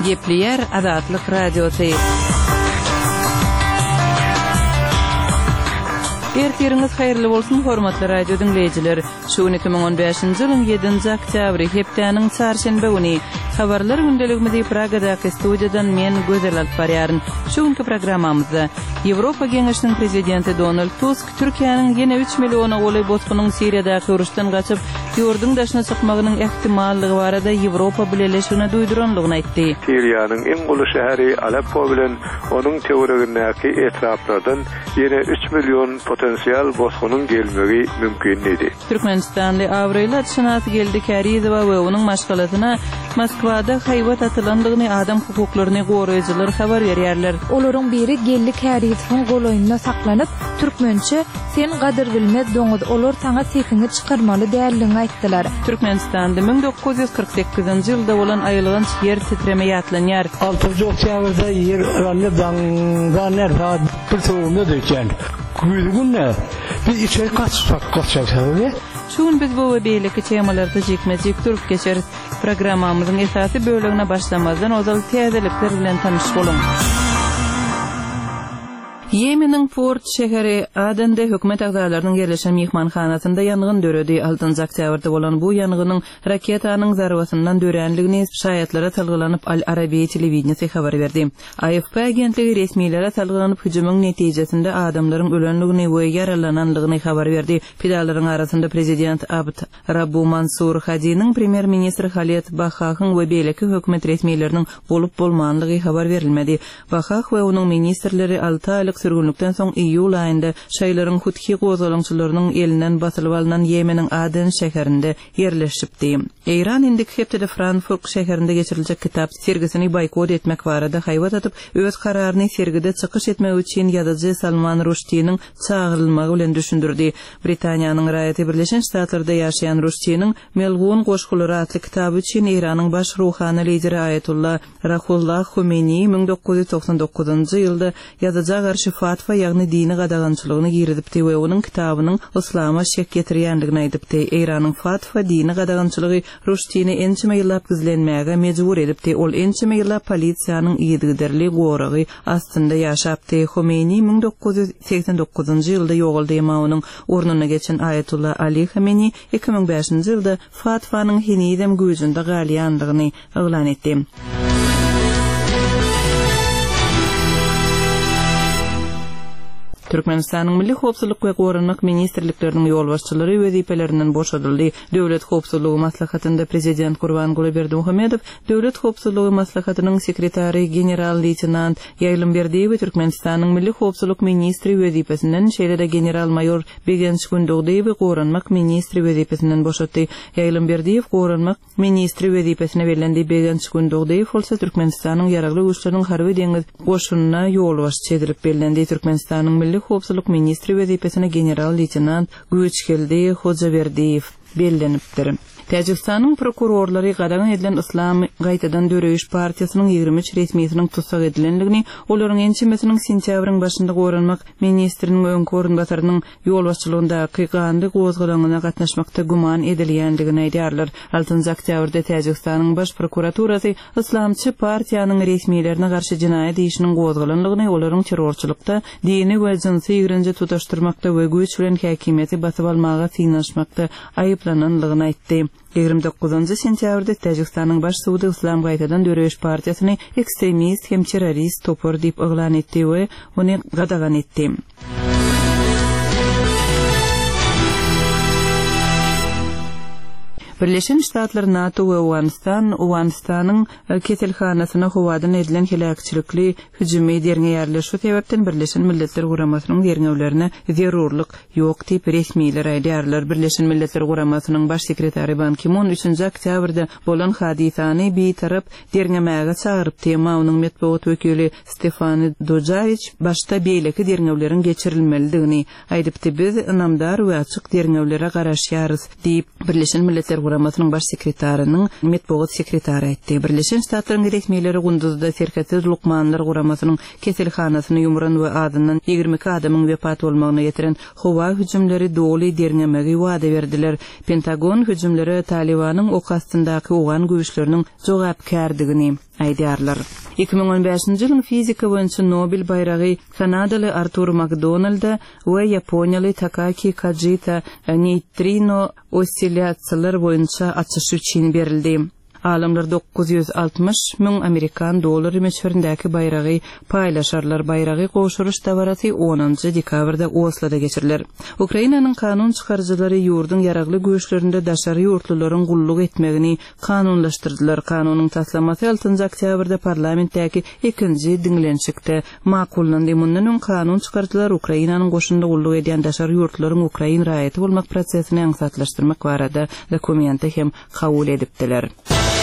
Gepleyer Azatlyk Radiosu. Ertiriniz hayırlı bolsun hormatly radio dinleyijiler. Şu 2015-nji ýylyň 7-nji oktýabry hepdeniň çarşembe güni habarlar gündeligimizi Pragadaky studiýadan men Gözel Alparýaryn. Şu günkü programmamyzda Ýewropa Geňeşiniň prezidenti Donald Tusk Türkiýanyň ýene 3 milliona goly botkunyň Siriýadaky uruşdan gaçyp ýurdun daşyna çykmagynyň ähtimallygy barada Ýewropa bileşigine duýduranlygyny aýtdy. Siriýanyň iň uly şäheri Aleppo bilen onuň teoregindäki etraplardan ýene 3 million potensial botkunyň gelmegi mümkin idi. Türkmenistanly Avrela Çynaty geldi Karizowa we onuň maşgalatyna Moskwada haýwat atylandygyny adam hukuklaryny goraýjylar habar berýärler. Olaryň biri geldi Karizowyň goloýunda saklanyp türkmençe sen gadyr bilmez doňuz olar taňa sesini çykarmaly däldigini aýtdylar. Türkmenistanda 1948-nji ýylda bolan aýylgynç ýer titreme ýatlanýar. 6-njy oktýabrda ýer ýanly daňdan saat 1-de dökýän. Güýdüňne bir içeri kaçak. Şuň biz bu beýleki temalarda jekmejik türk geçer programmamyzyň esasy bölegine başlamazdan ozal täzelikler bilen tanyş bolun. Yemeniň Port şäheri Aden'de hökümet agzalarynyň yerleşen mehmanhanasynda ýangyn döredi. 6-njy oktýabrda bolan bu ýangynnyň raketanyň zarwasyndan dörenligini şaýatlara talgylanyp Al Arabiýa telewizionysy habar berdi. AFP agentligi resmiýlere talgylanyp hüjümüň netijesinde adamlaryň ölenligini we yaralananlygyny habar berdi. Pidalaryň arasynda prezident Abd Rabbu Mansur Hadiňiň premier ministri Halit Bahahyň we beýleki hökümet resmiýleriniň bolup bolmanlygy habar berilmedi. Bahah we onuň ministrleri 6 aylyk sürgünlükden soň iýul aýynda şaýlaryň Huthi gozalaňçylarynyň elinden basylyp alynan Ýemeniň Aden şäherinde ýerleşipdi. Eýran indik hepde Frankfurt şäherinde geçiriljek kitap sergisini boykot etmek barada haýwat atyp öz kararyny sergide çykyş etmek üçin ýazyjy Salman Rushdie'niň çağrylmagy bilen düşündirdi. Britaniýanyň Raýaty Birleşen Ştatlarynda ýaşaýan Rushdie'niň Melgun goşgulary atly kitaby üçin Eýranyň baş ruhany lideri Ayatullah Ruhollah Khomeini 1999-njy ýylda ýazyjak fatwa ýagny dini gadagançylygyny girdipdi we onuň kitabynyň islama şek getirýändigini aýdypdy. Eýranyň fatwa dini gadagançylygy Rushdie'ni ençime ýyllap gizlenmäge mejbur edipdi. Ol ençime ýyllap polisiýanyň ýygyderli goragy astynda ýaşapdy. Khomeini 1989-njy ýylda ýogaldy, onuň ornuna geçen Ayatullah Ali Khomeini 2005-nji ýylda fatvanyň henidem güýjünde galýandygyny eglan etdi. Türkmenistanyň Milli Howpsuzlyk we Goranlyk ministrlikleriniň ýolbaşçylary wezipelerinden boşadyldy. Döwlet Howpsuzlygy maslahatynda prezident Gurbanguly Berdimuhammedow, Döwlet Howpsuzlygy maslahatynyň sekretary general-leytenant Ýaýlymberdiýew Türkmenistanyň Milli Howpsuzlyk ministri wezipesinden şeýle-de general-mayor Begenç Gündogdaýew Goranlyk ministri wezipesinden boşatdy. Ýaýlymberdiýew Goranlyk ministri wezipesine berilendi. Begenç Gündogdaýew bolsa Türkmenistanyň ýaragly güýçläriniň harby deňiz goşunyna ýolbaşçy edilip berilendi. Türkmenistanyň Milli Howpsuzlyk ministri wezipesine general-leytenant Güýçgeldi Hojaberdiýew bellenipdir. Täjikistanyň prokurorlary gadagan edilen Islam gaýtadan döreýiş partiýasynyň 23 resmiýetiniň tutsak edilenligini, olaryň ençemesiniň sentýabryň başynda Goranlyk ministriniň öňkörün basarynyň ýolbaşçylygyndaky gandy gozgalagyna gatnaşmakda guman edilýändigini aýdýarlar. 6-njy oktýabrda Täjikistanyň baş prokuraturasy Islamçy partiýanyň resmiýlerine garşy jinaýat işiniň gozgalanlygyny, olaryň terrorçylykda, dini we jinsy ýigrinji tutaşdyrmakda we güýç bilen häkimiýeti basyp almaga synaşmakda aýyplananlygyny aýtdy. 29-njy sentýabrda Täjikistanyň baş sudy Islam gaýtadan döreýiş partiýasyny ekstremist hem terrorist topar diýip eglan etdi we ony gadagan etdi. Birleşen Ştatlar NATO we Awganistanyň keselhanasyna howadan edilen helakçylikli hüjümi derňe ýerleşýär sebäpden Birleşen Milletler Guramasynyň derňewlerine zerurlyk ýok diýip resmiýler aýdýarlar. Birleşen Milletler Guramasynyň baş sekretary Ban Ki-moon 3-nji oktýabrda bolan hadisany beýtarap derňemäge çagyryp tema onuň medeniýet wekili Stefan Dujarric başda beýleki derňewleriň geçirilmelidigini aýdypdy. Biz namdar we açyk derňewlere garaşýarys diýip Birleşen Milletler guramasynyň baş sekretarinyň metbuat sekretary aýtdy. Birleşen Ştatlaryň resmiýetleri gündüzde Serketsiz Lukmanlar guramasynyň keselhanasyny ýumran we adyndan 22 adamyň wepat bolmagyna getiren howa hüjümleri doly dernemegi wada berdiler. Pentagon hüjümleri Talibanyň ok astyndaky ugan güýçleriniň jogapkärdigini aýdýarlar. 2015-nji ýylyň fizika boýunça Nobel baýragy Kanadaly Arthur McDonald we Ýaponiýaly Takaaki Kajita neytrino osilляtsiýalar boýunça açyş üçin berildi. Alamlar 960 000 Amerikan dollary meşhurindäki baýragy paýlaşarlar. Baýragy goşuruş dabarasy 10-njy dekabrda Osloda geçiriler. Ukrainanyň kanun çykarjylary ýurdun ýaragly güýçlerinde daşary ýurtluların gulluk etmegini kanunlaşdyrdylar. Kanunyň taslamasy 6 oktyabrda parlamentdäki 2-nji diňlenşikde makullandy. Mundan öň kanun çykarjylar Ukrainanyň goşunda gulluk edýän daşary ýurtlaryň Ukrain raýaty bolmak prosesini aňsatlaşdyrmak barada dokumenti hem kabul edipdiler.